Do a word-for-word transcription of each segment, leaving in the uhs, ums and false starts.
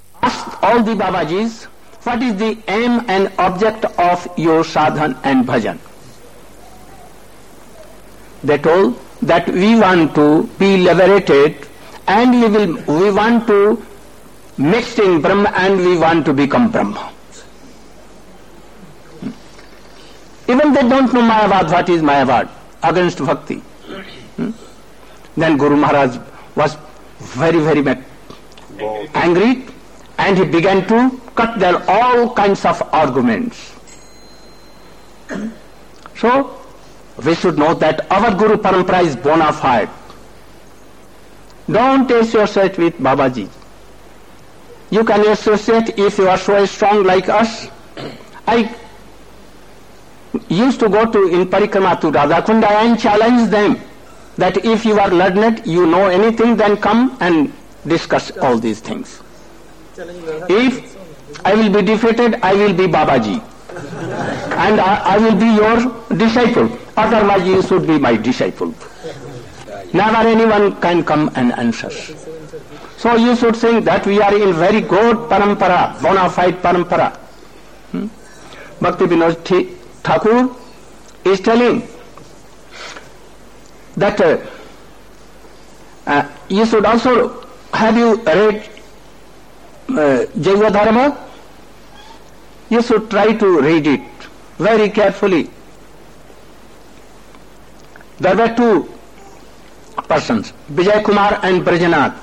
asked all the Babajis, what is the aim and object of your sadhan and bhajan? They told that we want to be liberated and we will, we want to mix in Brahma and we want to become Brahma. Even they don't know Mayavad, what is Mayavad, against Bhakti. Hmm? Then Guru Maharaj was very, very angry and he began to cut their all kinds of arguments. So, we should know that our Guru Parampara is bona fide. Don't associate with Babaji. You can associate if you are so strong like us. I used to go to in Parikrama to Radhakunda and challenge them that if you are learned, you know anything, then come and discuss all these things. If I will be defeated, I will be Babaji. And I, I will be your disciple. Otherwise you should be my disciple. Never anyone can come and answer. So you should think that we are in very good parampara, bona fide parampara. Hmm? Bhakti Vinod Thakur is telling that uh, uh, you should also, have you read uh, Jaiva Dharma? You should try to read it very carefully. There were two persons, Vijay Kumar and Brajanath.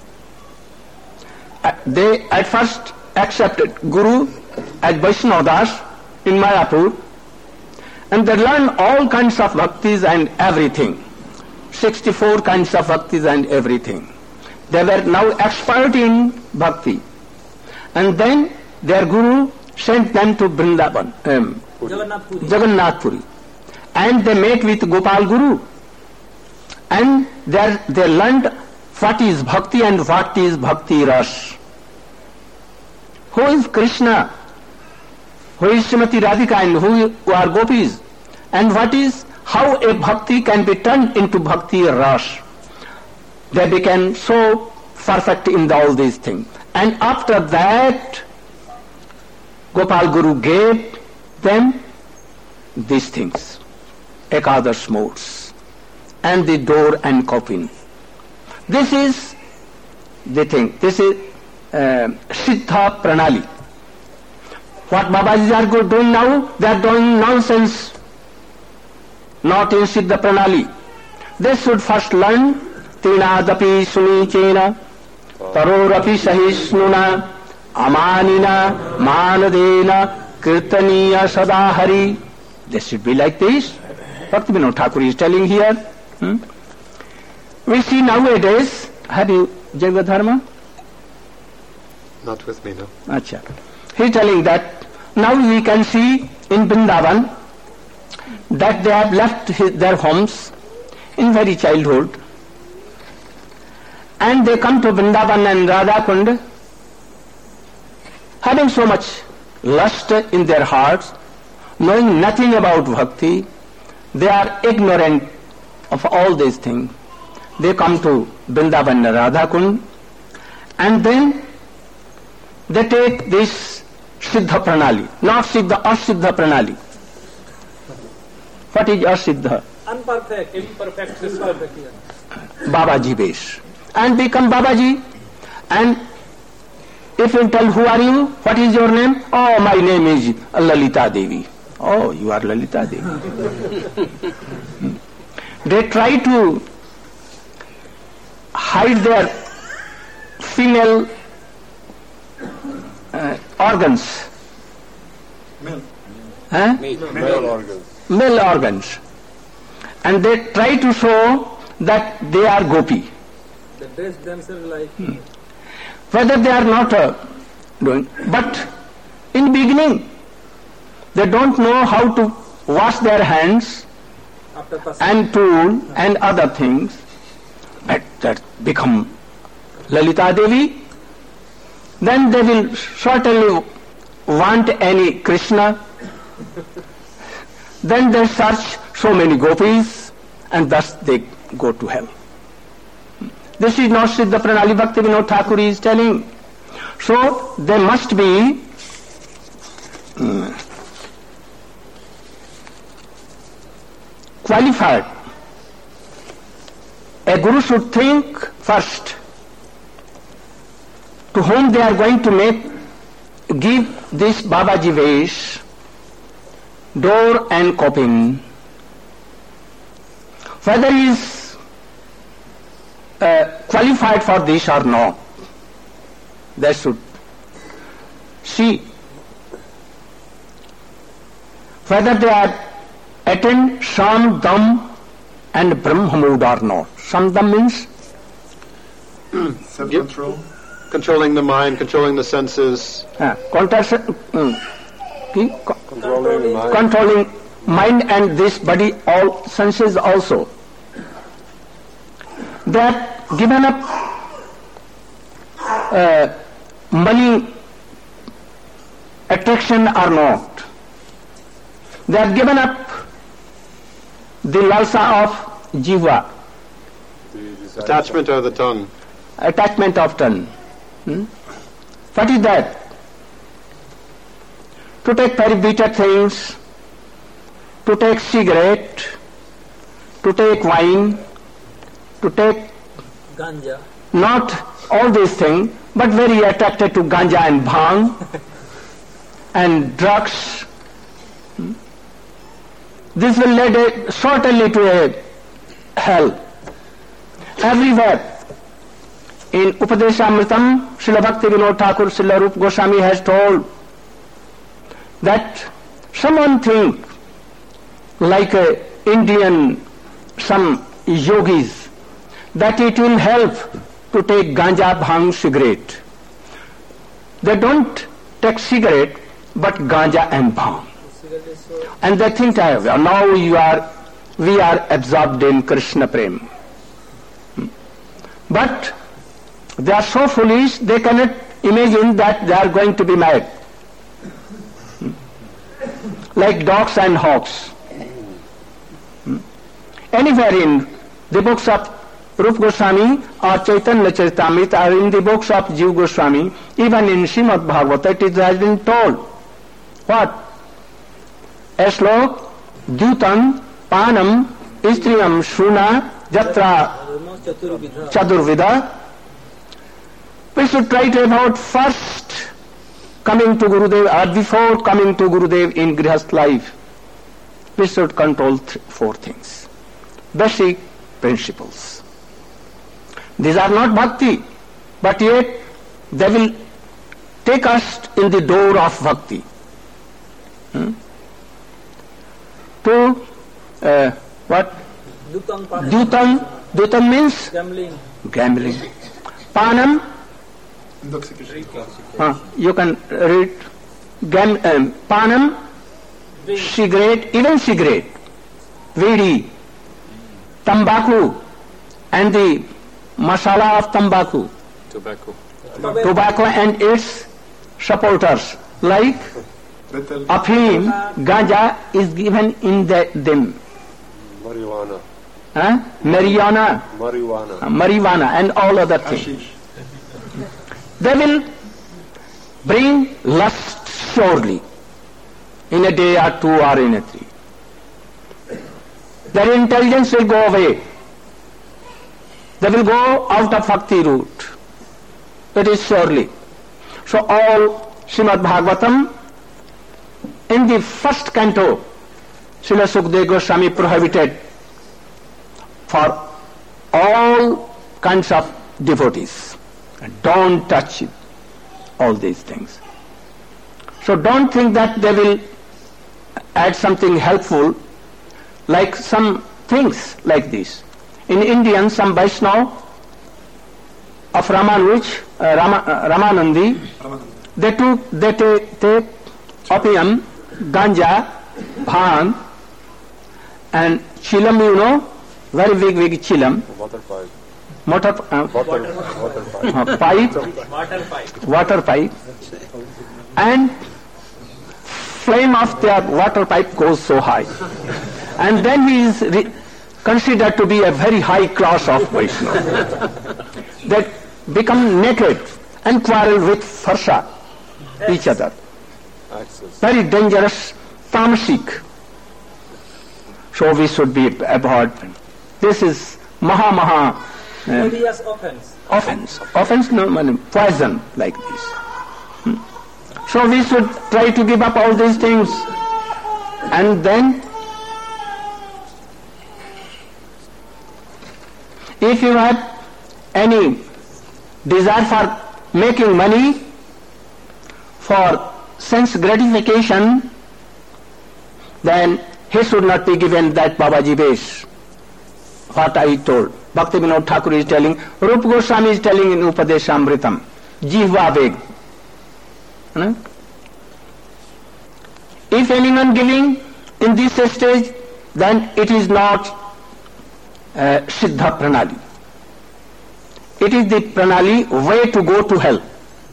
Uh, they at first accepted Guru as Vaishnava Das in Mayapur, and they learned all kinds of bhaktis and everything. sixty-four kinds of bhaktis and everything. They were now expert in bhakti. And then their Guru sent them to Vrindavan, um, Jagannath Puri. Jagannath Puri. And they met with Gopal Guru. And there they learned what is bhakti and what is bhakti ras. Who is Krishna? Who is Srimati Radhika and who are gopis? And what is, how a bhakti can be turned into bhakti ras. They became so perfect in all these things. And after that, Gopal Guru gave them these things, Ekadash modes, and the door and coffin. This is the thing. This is uh, Siddha Pranali. What Babajis are doing now, they are doing nonsense, not in Siddha Pranali. They should first learn Tinadapi Sunichena, Tarorapi Sahisnuna, Amanina, Manadena, Kirtaniya Sadahari. They should be like this. Bhakti Vinod Thakur is telling here. Hmm? We see nowadays, have you Jaiva Dharma? Not with me, no. Achha. He is telling that now we can see in Vrindavan that they have left his, their homes in very childhood and they come to Vrindavan and Radhakund having so much lust in their hearts, knowing nothing about bhakti. They are ignorant of all these things. They come to Vrindavan and Radhakund and then they take this Siddha Pranali, not Siddha, Asiddha Pranali. What is Asiddha? Unperfect, imperfect, imperfect. Babaji base. And become Babaji. And if you tell who are you, what is your name? Oh, my name is Lalita Devi. Oh, you are Lalita Devi. They try to hide their female uh, organs. Male. Huh? Male organs. Male organs. And they try to show that they are gopi. They dress themselves like... Hmm. Whether they are not uh, doing. But in beginning, they don't know how to wash their hands and tool and other things. But that become Lalita Devi. Then they will certainly want any Krishna. Then they search so many gopis and thus they go to hell. This is not Siddha Pranali. Bhakti Vinod Thakur is telling. So they must be um, qualified. A guru should think first to whom they are going to make give this Babaji Vesh, door and coping, whether he is uh, qualified for this or not. They should see whether they are attend Sham, Dam and Brahmamud or not. Samdam means self-control, controlling the mind, controlling the senses, uh, contra- um, ki- co- controlling the mind. controlling mind and this body, all senses also. They are given up uh, money attraction or not. They are given up the lalsa of jiva, Attachment of the tongue. attachment of tongue. Hmm? What is that? To take very bitter things, to take cigarette, to take wine, to take Ganja. not all these things, but very attracted to ganja and bhang and drugs. Hmm? This will lead a, certainly to a hell. Everywhere. In Upadeshamritam, Srila Bhakti Vinod Thakur, Srila Rupa Goswami has told that someone think like a Indian, some yogis, that it will help to take ganja, bhang, cigarette. They don't take cigarette, but ganja and bhang. Cigarette is so And they think, "Ah, well, now you are, we are absorbed in Krishna Prem." Hmm. But they are so foolish, they cannot imagine that they are going to be mad. Hmm. Like dogs and hawks. Hmm. Anywhere in the books of Rupa Goswami or Chaitanya Charitamrita or in the books of Jiva Goswami, even in Srimad Bhagavata, it has been told. What? A slok, Dyutam, Panam, Istriyam, Shuna, Jatra, almost Chaturvidha. Chadurvida. We should try to about first coming to Gurudev or before coming to Gurudev in Grihast life. We should control th- four things. Basic principles. These are not bhakti, but yet they will take us in the door of bhakti. Hmm? To uh, what? Dutang Panam. Dyutam. Dyutam means Gambling. gambling. Panam, uh, you can read gam, um, Panam, Drink. cigarette, even cigarette, Vidi, Tambaku, and the masala of Tambaku, Tobacco. tobacco and its supporters, like Afim, Ganja is given in the, them, Marijuana. huh? Marijuana, Marijuana. marijuana, and all other things. They will bring lust surely in a day or two or in a three. Their intelligence will go away. They will go out of bhakti route. It is surely. So all Srimad Bhagavatam, in the first canto, Srila Sukadeva Goswami prohibited for all kinds of devotees. Don't touch it, all these things. So don't think that they will add something helpful, like some things like this. In Indian, some Vaishnava of Ramanuj, uh, Rama, uh, Ramanandi, they took they take, take opium, ganja, bhang, and chilam, you know, very big, big chilam, Water pipe. motor, uh, Water, water pipe. uh, pipe, Water pipe. water pipe, and flame of their water pipe goes so high. And then he is re- considered to be a very high class of Vaishnava. They become naked and quarrel with farsa each other. Access. Very dangerous, tamasic. So we should be avoid. This is maha maha uh, odious offense. offense. Offense, no, man, poison like this. Hmm. So we should try to give up all these things, and then if you have any desire for making money for sense gratification, then he should not be given that Babaji base. What I told. Bhakti Vinod Thakur is telling, Rupa Goswami is telling in Upadeshamritam, Jihva Veg. Hmm? If anyone giving in this stage, then it is not uh, Siddha Pranali. It is the Pranali way to go to hell.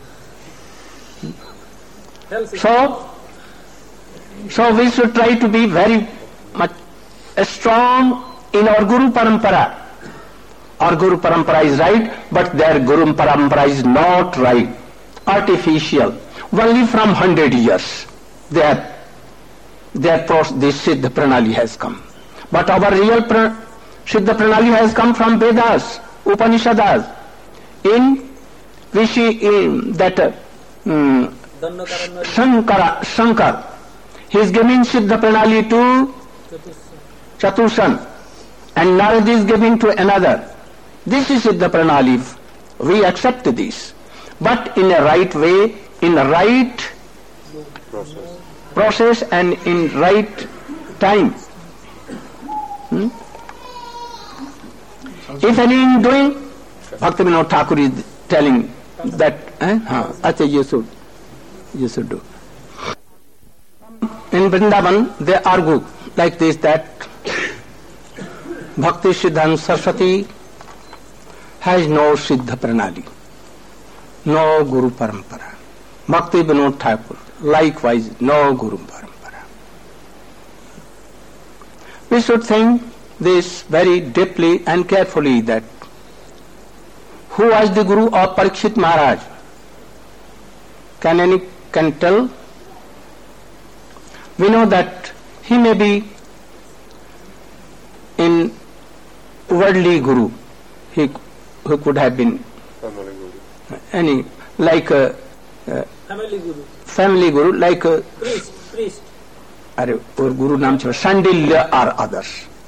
So, so we should try to be very much strong in our Guru Parampara. Our Guru Parampara is right, but their Guru Parampara is not right. Artificial. Only from hundred years, their, their pros, this Siddha Pranali has come. But our real pra, Siddha Pranali has come from Vedas, Upanishads. In which in that uh, um, Shankara, Shankar, he is giving Siddha Pranali to Chatushan, and Narad is giving to another. This is Siddha Pranali. We accept this, but in a right way, in a right Process. process, and in right time. Hmm? If any in doing, Bhakti Vinod Thakur is telling that, eh? Haan, acha you should, you should do. In Vrindavan, they argue like this, that Bhakti Siddhanta Saraswati has no Siddha Pranali, no Guru Parampara. Bhakti Vinod Thakur, likewise, no Guru Parampara. We should think this very deeply and carefully, that who was the Guru of Parikshit Maharaj? Can any can tell? We know that he may be in worldly Guru. He who could have been Family Guru. any like a, a Family Guru. family Guru, like a Priest. Priest. अरे और गुरु नाम चलो Sandilya or others.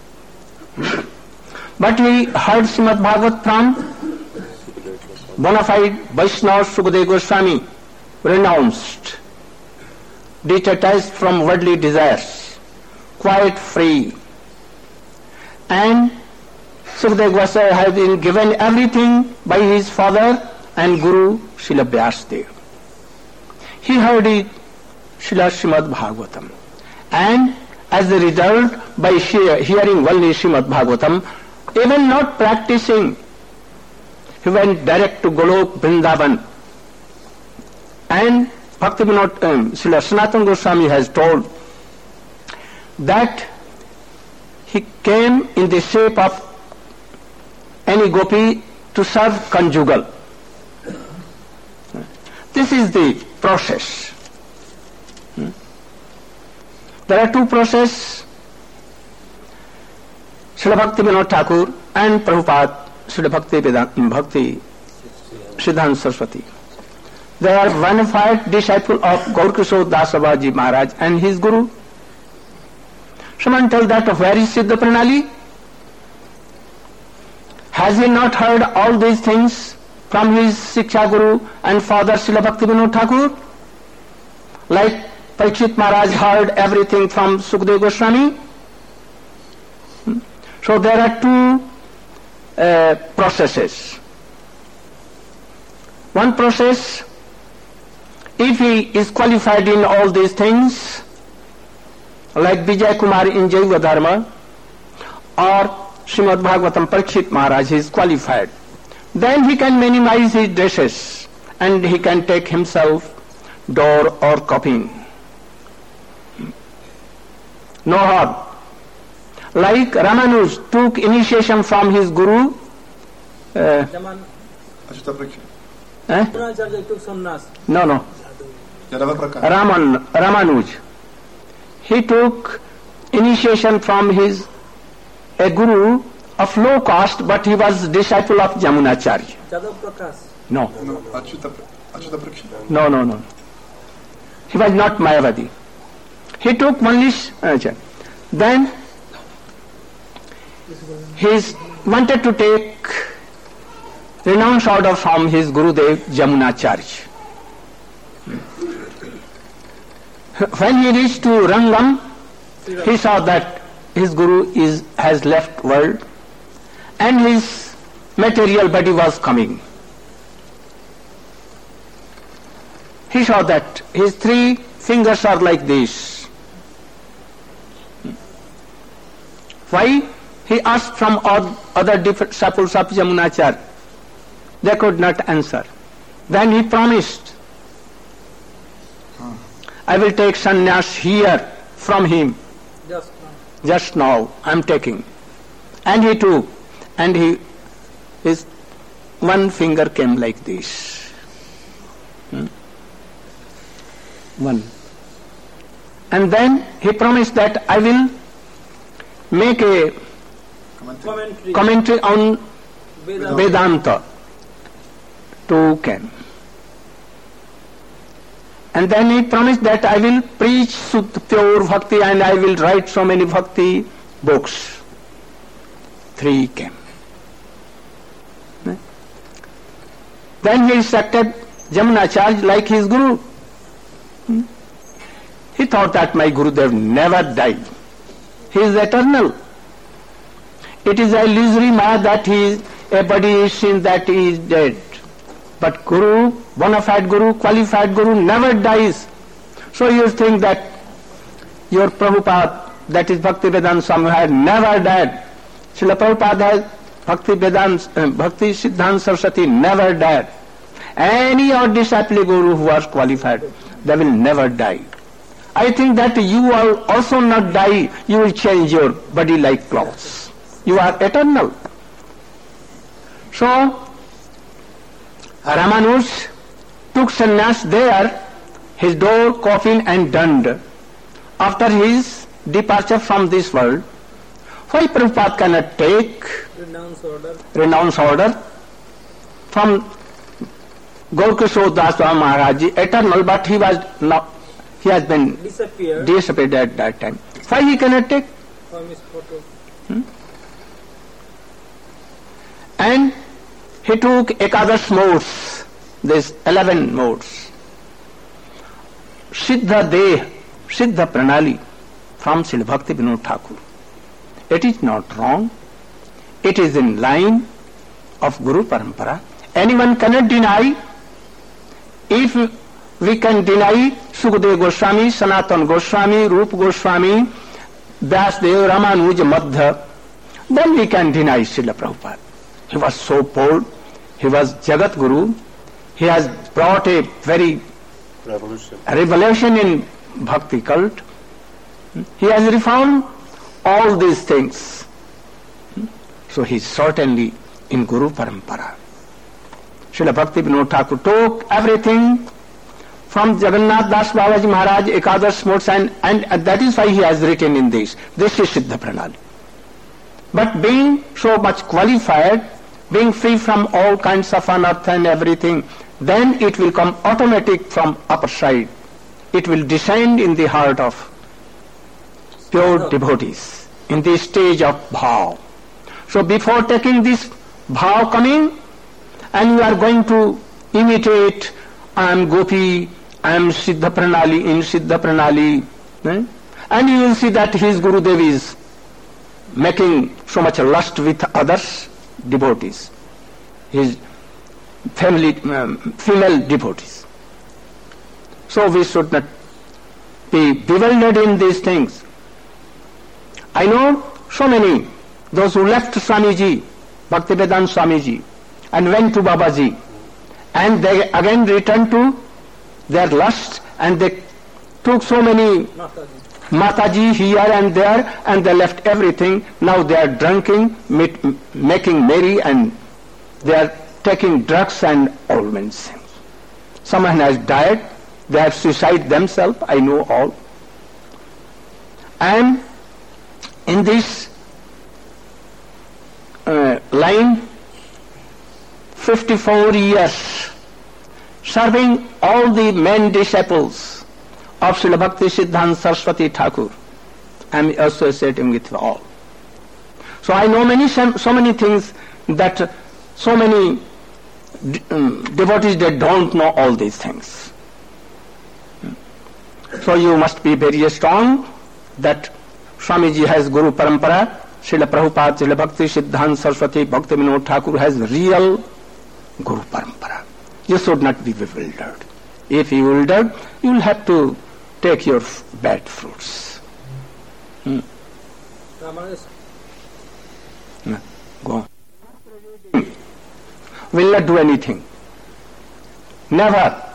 But we heard Srimad Bhagavad from bona fide Vaishnava Sukadeva Goswami, renounced, detached from worldly desires, quite free. And Sukadeva Goswami has been given everything by his father and Guru Srila Vyasadeva. He heard it, Srila Srimad Bhagavatam. And as a result, by hearing only Srimad Bhagavatam, even not practicing, he went direct to Golok Vrindavan. And Bhakti Vinod, um, Srila Sanatana Goswami has told that he came in the shape of any gopi to serve conjugal. This is the process. There are two processes. Srila Bhakti Vinod Thakur and Prabhupada, Srila Bhakti Vedanta, Bhakti Siddhanta Saraswati. They are bona fide disciple of Gaurkishore Das Babaji Maharaj and his Guru. Someone tell that where is Siddha Pranali? Has he not heard all these things from his Siksha Guru and father Srila Bhakti Vinod Thakur? Like Parikshit Maharaj heard everything from Sukadeva Goswami. So there are two uh, processes. One process, if he is qualified in all these things, like Vijay Kumar in Jaiva Dharma, or Srimad Bhagavatam Parikshit Maharaj, he is qualified, then he can minimize his dresses and he can take himself door or copying. No harm. Like Ramanuj took initiation from his Guru, uh, Jaman. Eh? Yamunacharya took sannyas. No, no. Yadava Raman, Ramanuj. He took initiation from his a guru of low caste, but he was disciple of Yamunacharya. Jadav Prakash. No, No, Achyuta, Achyuta Prakshita. no, no, no. He was not Mayavadi. He took only uh, then he wanted to take renounced order from his Gurudev Yamunacharya. When he reached to Rangam, he saw that his Guru is has left world and his material body was coming. He saw that his three fingers are like this. Why? He asked from all other disciples of Yamunacharya. They could not answer. Then he promised, I will take sannyas here from him. Just now. Just now I am taking. And he took. And he, his one finger came like this. Hmm? One. And then he promised that I will make a Commentary. commentary on Vedanta. Vedanta. Two came. And then he promised that I will preach Suddha, pure bhakti, and I will write so many bhakti books. Three came. Then he accepted Yamunacharya like his guru. He thought that my Gurudev never died. He is eternal. It is a illusory maya that he is, a body is seen that he is dead. But Guru, bona fide Guru, qualified Guru never dies. So you think that your Prabhupada, that is Bhakti Vedanta Swami, had never died. Srila Prabhupada has Bhakti Vedanta, uh, Bhakti Siddhanta Saraswati never died. Any or disciple Guru who was qualified, they will never die. I think that you will also not die, you will change your body like clothes. You are eternal. So, Ramanuj took sannyas there, his door, coffin and dund. After his departure from this world, why Prabhupada cannot take Renounce order. renounce order from Gaurkishore Das Maharaj, eternal, but he was not, he has been Disappeared disappeared at that time. Why he cannot take? from his photo. And he took Ekadash modes, these eleven modes. Siddha Deh, Siddha Pranali from Srila Bhakti Vinod Thakur. It is not wrong. It is in line of Guru Parampara. Anyone cannot deny. If we can deny Sukadeva Goswami, Sanatana Goswami, Rupa Goswami, Vyasdev, Ramanuja, Madhya, then we can deny Srila Prabhupada. He was so bold. He was Jagat Guru. He has brought a very Revolution. revelation in Bhakti cult. He has reformed all these things. So he is certainly in Guru Parampara. Srila Bhakti Vinod Thakur took everything from Jagannath Das Babaji Maharaj, Ekadash modes, and, and, and that is why he has written in this. This is Siddha Pranali. But being so much qualified, being free from all kinds of unearth and everything, then it will come automatic from upper side. It will descend in the heart of pure devotees, in the stage of bhav. So before taking this bhav coming, and you are going to imitate, I am Gopi, I am Siddha Pranali, in Siddha Pranali, eh? and you will see that his Gurudev is making so much lust with others devotees, his family, um, female devotees. So we should not be bewildered in these things. I know so many, those who left Swamiji, Bhaktivedanta Swamiji, and went to Babaji, and they again returned to their lust, and they took so many Mataji. Mataji here and there, and they left everything. Now they are drinking, meet, making merry, and they are taking drugs and all many things. Someone has died, they have suicided themselves, I know all. And in this uh, line, fifty-four years, serving all the main disciples of Srila Bhakti Siddhanta Saraswati Thakur, I am associating with all. So I know many, so many things that so many um, devotees, they don't know all these things. So you must be very strong that Swamiji has Guru Parampara, Srila Prabhupada, Srila Bhakti Siddhanta Saraswati, Bhakti Vinod Thakur has real Guru Parampara. You should not be bewildered. If you are bewildered, you will have to take your f- bad fruits. Hmm. No, go on. Will not do anything. Never.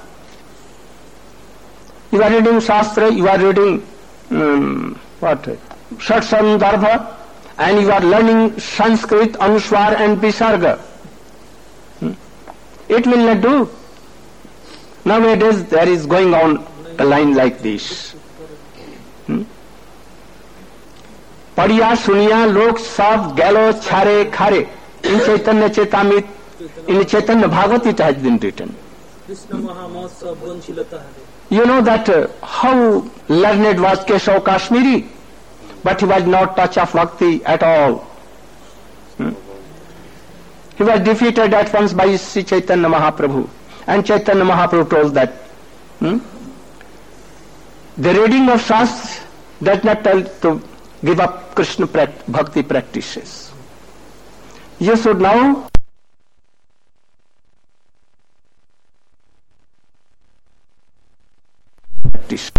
You are reading Shastra, you are reading um, what? Shat Sandarbha, and you are learning Sanskrit, Anuswar and Visarga. Hmm. It will not do. Nowadays there is going on a line like this. Hmm? पढ़िया सुनिया लोग सब गैलो छारे खारे in Chaitanya Chaitamit, in Chaitanya Bhagavad it has been written. You know that uh, how learned was Keshav Kashmiri, but he was not touch of bhakti at all. Hmm? He was defeated at once by Sri Chaitanya Mahaprabhu, and Chaitanya Mahaprabhu told that hmm? the reading of Shastra does not tell to give up Krishna bhakti practices. You should now practice.